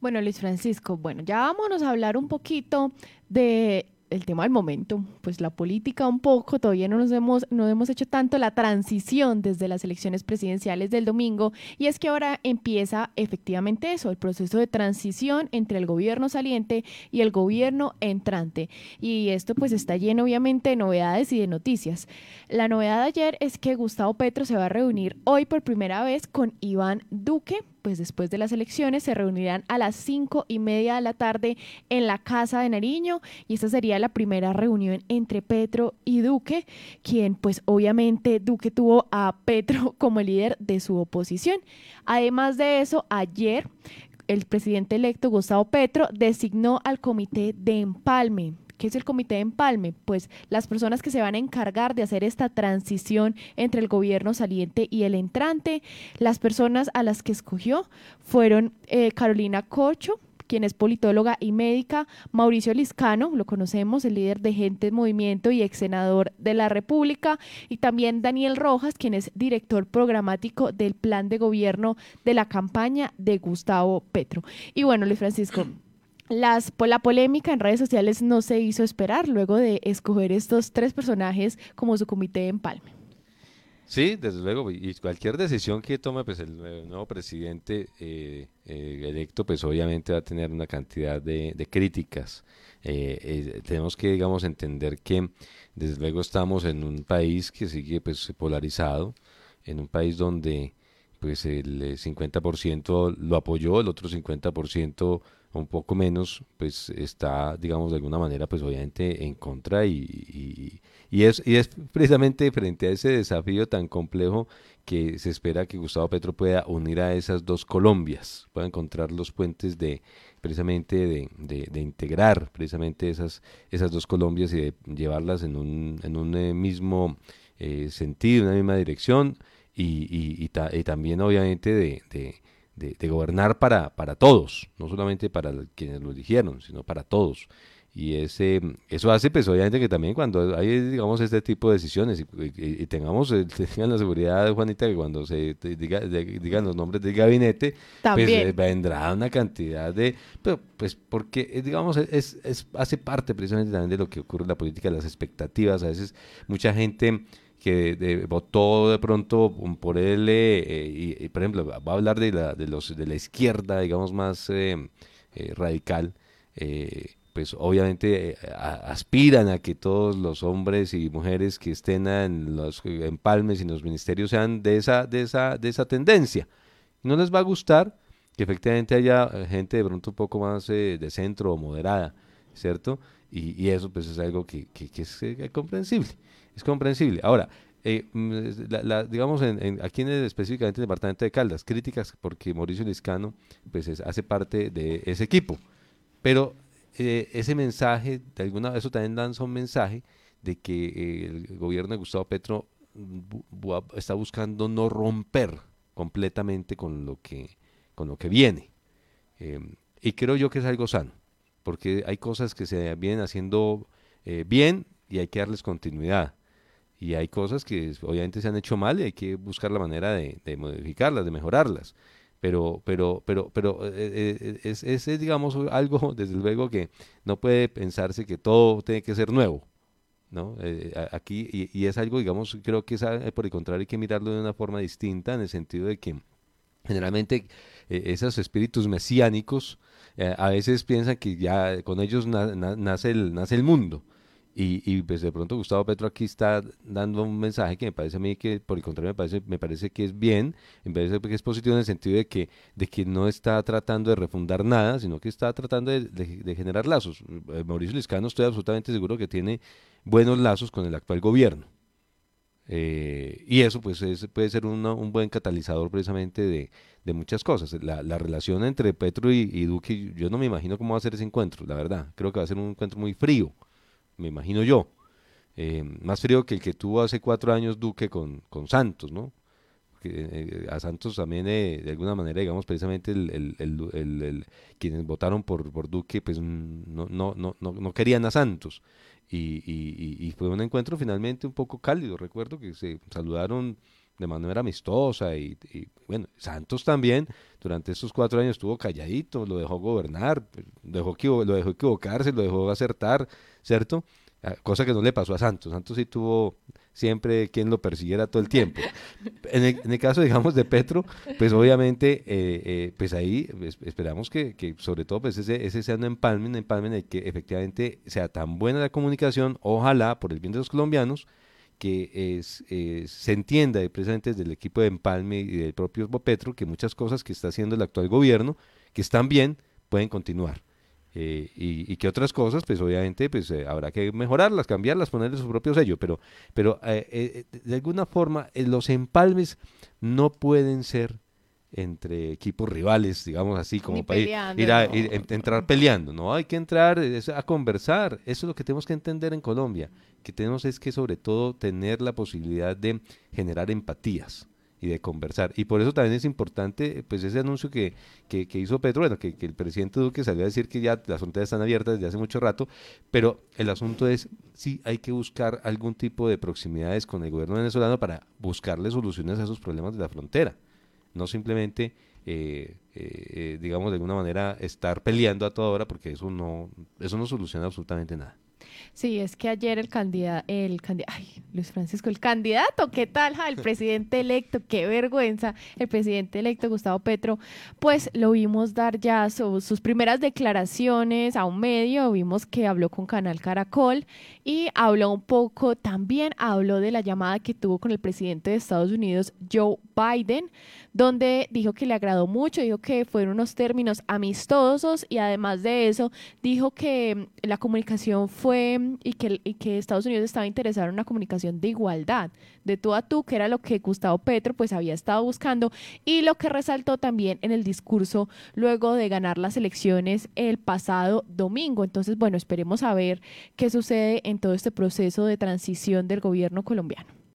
Bueno, Luis Francisco, bueno, ya vámonos a hablar un poquito de el tema del momento, pues la política un poco, todavía no hemos hecho tanto la transición desde las elecciones presidenciales del domingo, y es que ahora empieza efectivamente eso, el proceso de transición entre el gobierno saliente y el gobierno entrante, y esto pues está lleno obviamente de novedades y de noticias. La novedad de ayer es que Gustavo Petro se va a reunir hoy por primera vez con Iván Duque, pues después de las elecciones se reunirán a las 5:30 de la tarde en la Casa de Nariño, y esta sería la primera reunión entre Petro y Duque, quien pues obviamente Duque tuvo a Petro como líder de su oposición. Además de eso, ayer el presidente electo Gustavo Petro designó al comité de empalme. ¿Qué es el comité de empalme? Pues las personas que se van a encargar de hacer esta transición entre el gobierno saliente y el entrante. Las personas a las que escogió fueron Carolina Corcho, quien es politóloga y médica; Mauricio Liscano, lo conocemos, el líder de Gente en Movimiento y ex senador de la República; y también Daniel Rojas, quien es director programático del plan de gobierno de la campaña de Gustavo Petro. Y bueno, Luis Francisco, la polémica en redes sociales no se hizo esperar luego de escoger estos tres personajes como su comité de empalme. Sí, desde luego, y cualquier decisión que tome pues el nuevo presidente electo, pues obviamente va a tener una cantidad de críticas. Tenemos que, digamos, entender que desde luego estamos en un país que sigue pues polarizado, en un país donde pues el 50% lo apoyó, el otro 50% un poco menos, pues está, digamos, de alguna manera, pues obviamente en contra y es precisamente frente a ese desafío tan complejo que se espera que Gustavo Petro pueda unir a esas dos Colombias, pueda encontrar los puentes de precisamente de integrar precisamente esas dos Colombias y de llevarlas en un mismo sentido, en una misma dirección y también obviamente de gobernar para todos, no solamente para quienes lo eligieron, sino para todos. Y eso hace, pues obviamente que también cuando hay, digamos, este tipo de decisiones y tengamos, tengan la seguridad, Juanita, que cuando digan los nombres del gabinete, pues También. vendrá una cantidad pero, pues porque, digamos, hace parte precisamente también de lo que ocurre en la política, las expectativas. A veces mucha gente que votó de pronto por él, por ejemplo, va a hablar de la izquierda, digamos, más radical, pues obviamente aspiran a que todos los hombres y mujeres que estén en los empalmes y en los ministerios sean de esa tendencia. Y no les va a gustar que efectivamente haya gente de pronto un poco más de centro o moderada, ¿cierto? Y eso pues es algo que es comprensible, es comprensible. Ahora, digamos, aquí específicamente en el departamento de Caldas, críticas porque Mauricio Liscano pues hace parte de ese equipo, pero ese mensaje, eso también lanza un mensaje de que el gobierno de Gustavo Petro está buscando no romper completamente con lo que viene. Eh, y creo yo que es algo sano, porque hay cosas que se vienen haciendo bien y hay que darles continuidad. Y hay cosas que obviamente se han hecho mal y hay que buscar la manera de modificarlas, de mejorarlas. Pero es, digamos, algo, desde luego, que no puede pensarse que todo tiene que ser nuevo, ¿no? Aquí, y es algo, digamos, creo que por el contrario hay que mirarlo de una forma distinta, en el sentido de que generalmente esos espíritus mesiánicos a veces piensan que ya con ellos nace el mundo. Pues de pronto Gustavo Petro aquí está dando un mensaje que me parece a mí que por el contrario me parece que es bien, me parece que es positivo en el sentido de que no está tratando de refundar nada, sino que está tratando de generar lazos. Mauricio Liscano estoy absolutamente seguro que tiene buenos lazos con el actual gobierno. Y eso pues puede ser un buen catalizador precisamente de muchas cosas. La relación entre Petro y Duque, yo no me imagino cómo va a ser ese encuentro, la verdad. Creo que va a ser un encuentro muy frío, me imagino yo. Más frío que el que tuvo hace 4 años Duque con Santos, ¿no? A Santos también, de alguna manera, digamos, precisamente quienes votaron por Duque, pues no querían a Santos. Y fue un encuentro finalmente un poco cálido. Recuerdo que se saludaron de manera amistosa y bueno, Santos también durante estos 4 años estuvo calladito, lo dejó gobernar, lo dejó equivocarse, lo dejó acertar, ¿cierto? Cosa que no le pasó a Santos. Santos sí tuvo siempre quien lo persiguiera todo el tiempo. En el caso, digamos, de Petro, pues obviamente, pues ahí esperamos que sobre todo pues ese sea un empalme en el que efectivamente sea tan buena la comunicación, ojalá, por el bien de los colombianos, que se entienda precisamente desde el equipo de empalme y del propio Petro que muchas cosas que está haciendo el actual gobierno, que están bien, pueden continuar. Y que otras cosas, pues obviamente, pues habrá que mejorarlas, cambiarlas, ponerle su propio sello, pero de alguna forma los empalmes no pueden ser entre equipos rivales, digamos así, como Ni para peleando, entrar peleando, no, hay que entrar a conversar, eso es lo que tenemos que entender en Colombia, que tenemos es que sobre todo tener la posibilidad de generar empatías y de conversar. Y por eso también es importante pues ese anuncio que hizo Petro, bueno, que el presidente Duque salió a decir que ya las fronteras están abiertas desde hace mucho rato, pero el asunto es sí hay que buscar algún tipo de proximidades con el gobierno venezolano para buscarle soluciones a esos problemas de la frontera, no simplemente digamos de alguna manera estar peleando a toda hora porque eso no soluciona absolutamente nada. Sí, es que ayer ay, Luis Francisco, el candidato, ¿qué tal? El presidente electo, qué vergüenza, el presidente electo Gustavo Petro, pues lo vimos dar ya sus primeras declaraciones a un medio, vimos que habló con Canal Caracol y habló un poco, también habló de la llamada que tuvo con el presidente de Estados Unidos, Joe Biden, donde dijo que le agradó mucho, dijo que fueron unos términos amistosos y además de eso dijo que la comunicación fue y que Estados Unidos estaba interesado en una comunicación de igualdad, de tú a tú, que era lo que Gustavo Petro pues había estado buscando y lo que resaltó también en el discurso luego de ganar las elecciones el pasado domingo. Entonces, bueno, esperemos a ver qué sucede en todo este proceso de transición del gobierno colombiano.